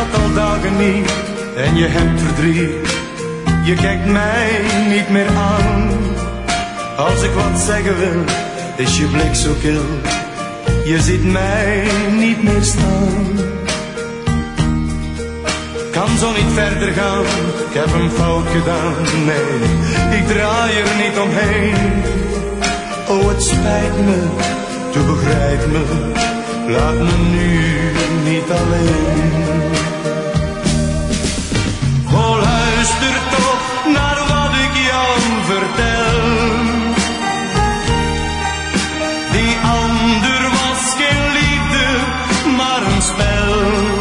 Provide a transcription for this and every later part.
praat al dagen niet en je hebt verdriet. Je kijkt mij niet meer aan. Als ik wat zeggen wil, is je blik zo kil. Je ziet mij niet meer staan. Kan zo niet verder gaan, ik heb een fout gedaan. Nee, ik draai er niet omheen. Oh, het spijt me, tu begrijp me. Laat me nu niet alleen. Oh, luister toch naar wat ik jou vertel. Die ander was geen liefde, maar een spel.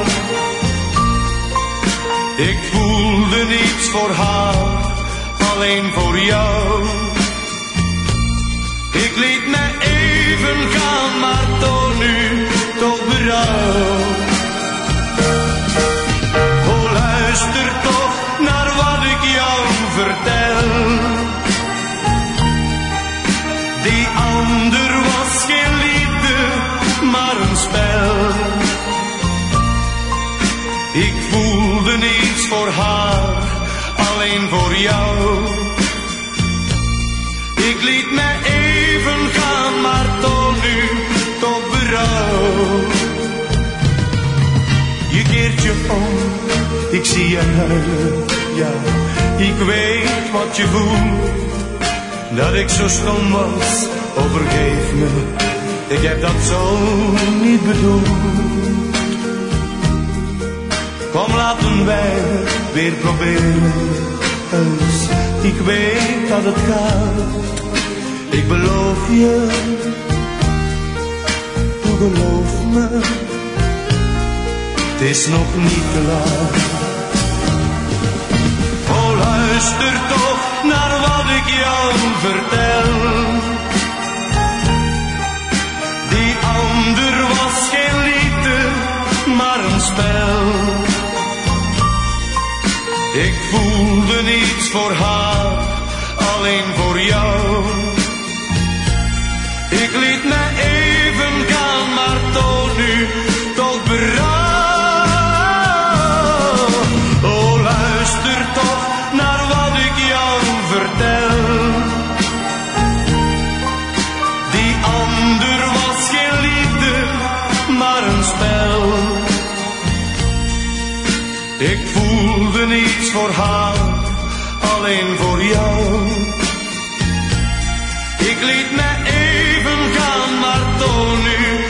Ik voelde niets voor haar, alleen voor jou. Ik liet me even gaan, maar toon nu toch berouw. Oh, luister toch naar wat ik jou vertel. Die ander was geen liefde, maar een spel. Ik voelde niets voor haar, alleen voor jou. Ik liet me even gaan, maar toon nu toch berouw. Je keert je om, ik zie je huilen, ja. Ik weet wat je voelt, dat ik zo stom was, oh vergeef me. Ik heb dat zo niet bedoeld. Kom, laten wij weer proberen. Dus ik weet dat het gaat. Ik beloof je, doe geloof me. Het is nog niet te laat. Oh, luister toch naar wat ik jou vertel. Die ander was geen liefde, maar een spel. Ik voelde niets voor haar, alleen voor jou. Ik liet me even gaan, maar toon nu toch berouw. Oh, luister toch naar wat ik jou vertel. Die ander was geen liefde, maar een spel. Ik voelde niets voor haar, alleen voor jou. Ik liet me even gaan, maar toon nu